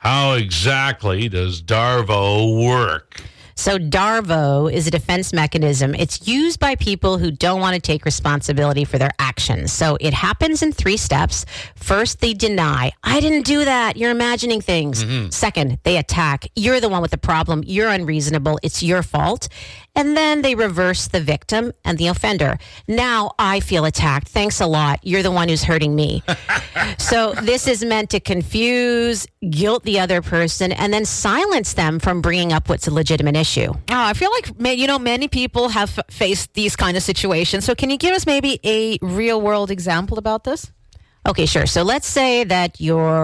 How exactly does DARVO work? So DARVO is a defense mechanism. It's used by people who don't want to take responsibility for their actions. So it happens in 3 steps. First, they deny. I didn't do that. You're imagining things. Second, they attack. You're the one with the problem. You're unreasonable. It's your fault. And then they reverse the victim and the offender. Now I feel attacked. Thanks a lot. You're the one who's hurting me. So this is meant to confuse, guilt the other person, and then silence them from bringing up what's a legitimate issue. Oh, I feel like, many people have faced these kind of situations. So can you give us maybe a real world example about this? Okay, sure. So let's say that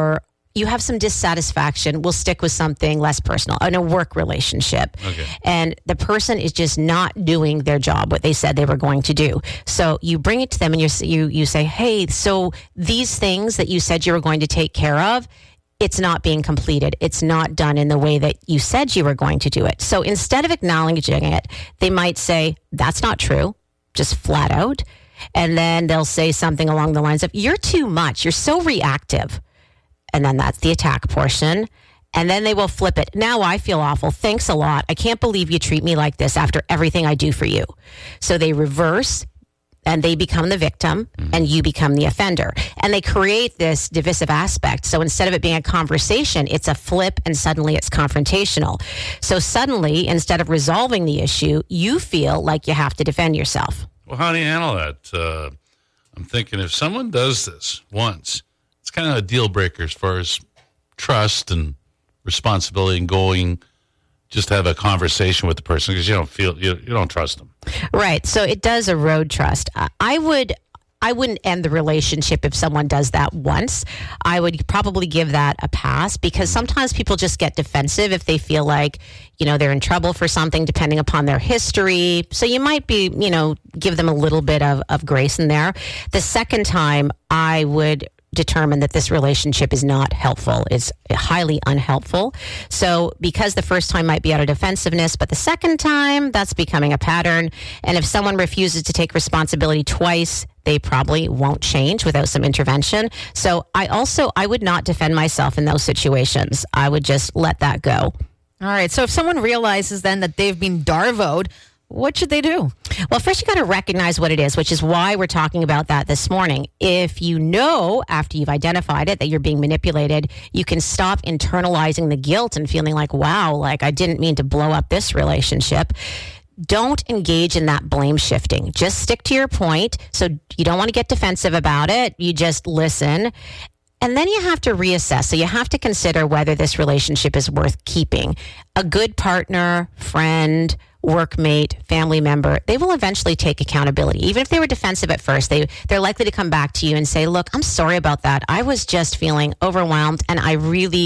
you have some dissatisfaction. We'll stick with something less personal, in a work relationship. Okay. And the person is just not doing their job, what they said they were going to do. So you bring it to them and you say, hey, so these things that you said you were going to take care of, it's not being completed. It's not done in the way that you said you were going to do it. So instead of acknowledging it, they might say, that's not true, just flat out. And then they'll say something along the lines of, you're too much. You're so reactive. And then that's the attack portion. And then they will flip it. Now I feel awful. Thanks a lot. I can't believe you treat me like this after everything I do for you. So they reverse and they become the victim and you become the offender. And they create this divisive aspect. So instead of it being a conversation, it's a flip and suddenly it's confrontational. So suddenly, instead of resolving the issue, you feel like you have to defend yourself. Well, how do you handle that? I'm thinking if someone does this once, it's kind of a deal breaker as far as trust and responsibility and going just have a conversation with the person because you don't trust them. Right. So it does erode trust. I wouldn't end the relationship if someone does that once. I would probably give that a pass because sometimes people just get defensive if they feel like, they're in trouble for something depending upon their history. So you might be, give them a little bit of grace in there. The second time, I would determine that this relationship is not helpful. It's highly unhelpful. So because the first time might be out of defensiveness, but the second time, that's becoming a pattern. And if someone refuses to take responsibility twice, they probably won't change without some intervention. So I would not defend myself in those situations. I would just let that go. All right. So if someone realizes then that they've been DARVO'd, what should they do? Well, first you got to recognize what it is, which is why we're talking about that this morning. If you know after you've identified it that you're being manipulated, you can stop internalizing the guilt and feeling like, wow, like I didn't mean to blow up this relationship. Don't engage in that blame shifting. Just stick to your point. So you don't want to get defensive about it. You just listen. And then you have to reassess. So you have to consider whether this relationship is worth keeping. A good partner, friend, workmate, family member, they will eventually take accountability. Even if they were defensive at first, they're likely to come back to you and say, look, I'm sorry about that. I was just feeling overwhelmed and I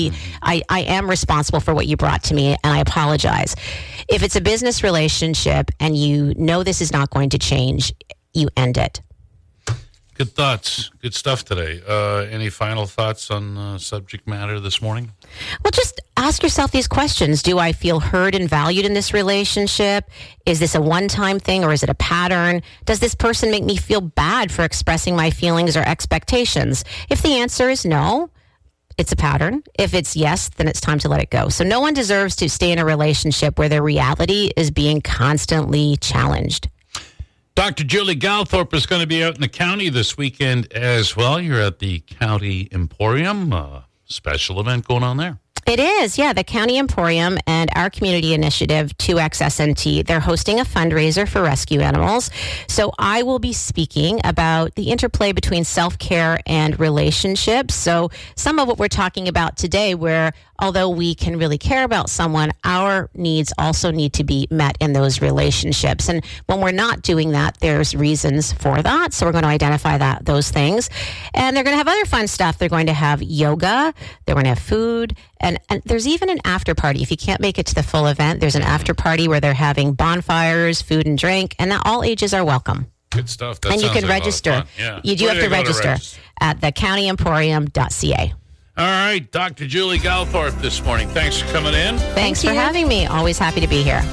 am responsible for what you brought to me and I apologize. If it's a business relationship and you know this is not going to change, you end it. Good thoughts. Good stuff today. Any final thoughts on subject matter this morning? Well, just ask yourself these questions. Do I feel heard and valued in this relationship? Is this a one-time thing or is it a pattern? Does this person make me feel bad for expressing my feelings or expectations? If the answer is no, it's a pattern. If it's yes, then it's time to let it go. So no one deserves to stay in a relationship where their reality is being constantly challenged. Dr. Julie Galthorpe is going to be out in the county this weekend as well. You're at the County Emporium, special event going on there. It is, yeah. The County Emporium and our community initiative, 2XSNT, they're hosting a fundraiser for rescue animals. So I will be speaking about the interplay between self-care and relationships. So some of what we're talking about today, where although we can really care about someone, our needs also need to be met in those relationships. And when we're not doing that, there's reasons for that. So we're going to identify those things. And they're going to have other fun stuff. They're going to have yoga. They're going to have food. And there's even an after party. If you can't make it to the full event, there's an after party where they're having bonfires, food and drink, and all ages are welcome. Good stuff. And you can register. Yeah. You do have to register at thecountyemporium.ca. All right, Dr. Julie Galthorpe this morning. Thanks for coming in. Thanks for having me. Always happy to be here.